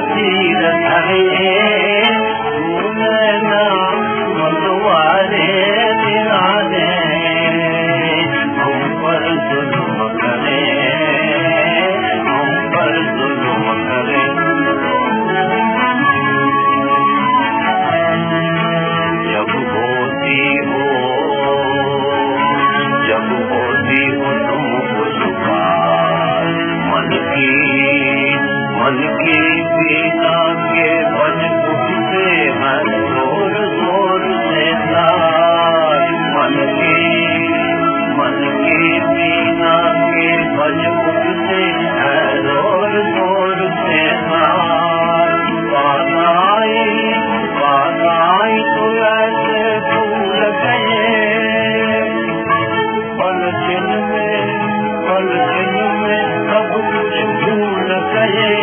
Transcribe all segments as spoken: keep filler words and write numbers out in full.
तीर धरे नैना मतवारे दिलाने हम पर जुल्म करे हम पर जुल्म करे जब होती हो जब होती हो तुम पुकार मन की मन की पीना के बन उठते हैं जोर जोर से तार मन की मन की पीना के बन उठते हैं जोर जोर से तार बाधाई बाधाई तो ऐसे भूल गए पल दिन में पल दिन में सब कुछ भूल गए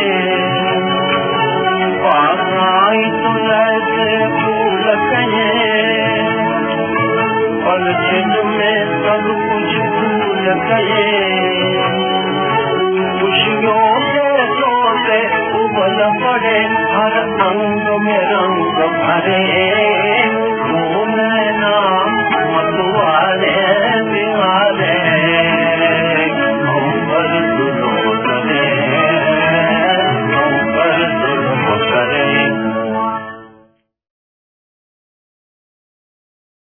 बाधाई तो ऐसे भूल गए पल दिन में सब कुछ भूल गए खुशियों के सोते उबल पड़े हर अंग में रंग भरे नैना मतवारे